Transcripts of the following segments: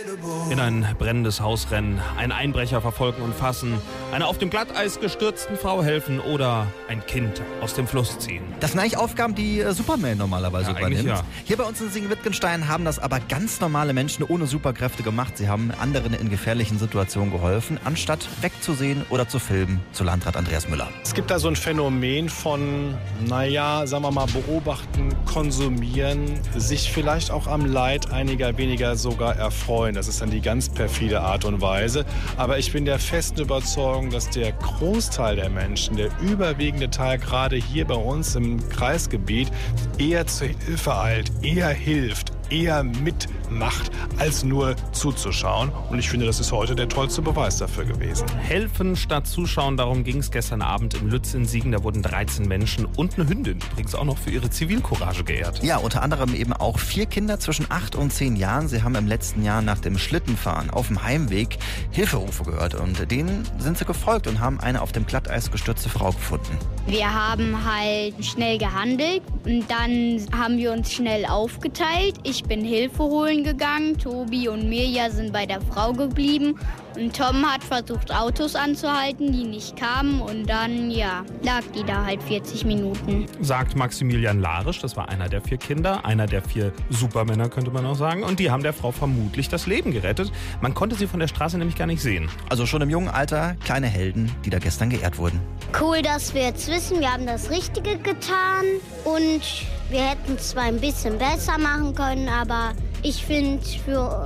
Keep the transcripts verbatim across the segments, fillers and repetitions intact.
In ein brennendes Haus rennen, einen Einbrecher verfolgen und fassen, einer auf dem Glatteis gestürzten Frau helfen oder ein Kind aus dem Fluss ziehen. Das sind eigentlich Aufgaben, die äh, Superman normalerweise Ja, übernimmt. ja. Hier bei uns in Singen-Wittgenstein haben das aber ganz normale Menschen ohne Superkräfte gemacht. Sie haben anderen in gefährlichen Situationen geholfen, anstatt wegzusehen oder zu filmen, zu Landrat Andreas Müller. Es gibt da so ein Phänomen von, naja, sagen wir mal, beobachten, konsumieren, sich vielleicht auch am Leid einiger weniger sogar erfreuen. Das ist dann die ganz perfide Art und Weise. Aber ich bin der festen Überzeugung, dass der Großteil der Menschen, der überwiegende Teil gerade hier bei uns im Kreisgebiet, eher zur Hilfe eilt, eher hilft, eher mitmacht, als nur zuzuschauen. Und ich finde, das ist heute der tollste Beweis dafür gewesen. Helfen statt zuschauen, darum ging es gestern Abend in Lütz in Siegen. Da wurden dreizehn Menschen und eine Hündin übrigens auch noch für ihre Zivilcourage geehrt. Ja, unter anderem eben auch vier Kinder zwischen acht und zehn Jahren. Sie haben im letzten Jahr nach dem Schlittenfahren auf dem Heimweg Hilferufe gehört. Und denen sind sie gefolgt und haben eine auf dem Glatteis gestürzte Frau gefunden. Wir haben halt schnell gehandelt und dann haben wir uns schnell aufgeteilt. Ich bin Hilfe holen gegangen, Tobi und Mirja sind bei der Frau geblieben und Tom hat versucht, Autos anzuhalten, die nicht kamen und dann, ja, lag die da halt vierzig Minuten. Sagt Maximilian Larisch, das war einer der vier Kinder, einer der vier Supermänner, könnte man auch sagen. Und die haben der Frau vermutlich das Leben gerettet. Man konnte sie von der Straße nämlich gar nicht sehen. Also schon im jungen Alter kleine Helden, die da gestern geehrt wurden. Cool, dass wir jetzt wissen, wir haben das Richtige getan und wir hätten es zwar ein bisschen besser machen können, aber ich finde, für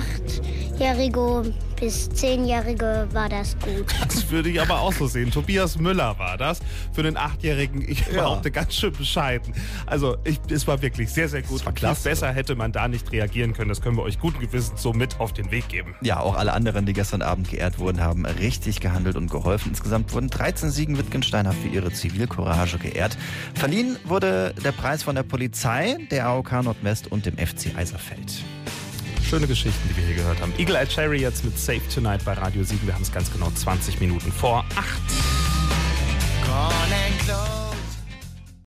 Achtjährige bis Zehnjährige war das gut. Das würde ich aber auch so sehen. Tobias Müller war das. Für den Achtjährigen, ich Ja. behaupte, ganz schön bescheiden. Also ich, es war wirklich sehr, sehr gut. Das war Viel klasse. besser hätte man da nicht reagieren können. Das können wir euch guten Gewissens so mit auf den Weg geben. Ja, auch alle anderen, die gestern Abend geehrt wurden, haben richtig gehandelt und geholfen. Insgesamt wurden dreizehn Siegen-Wittgensteiner für ihre Zivilcourage geehrt. Verliehen wurde der Preis von der Polizei, der A O K Nordwest und dem F C Eiserfeld. Schöne Geschichten, die wir hier gehört haben. Eagle Eye Cherry jetzt mit Save Tonight bei Radio sieben. Wir haben es ganz genau zwanzig Minuten vor acht. Gone and close.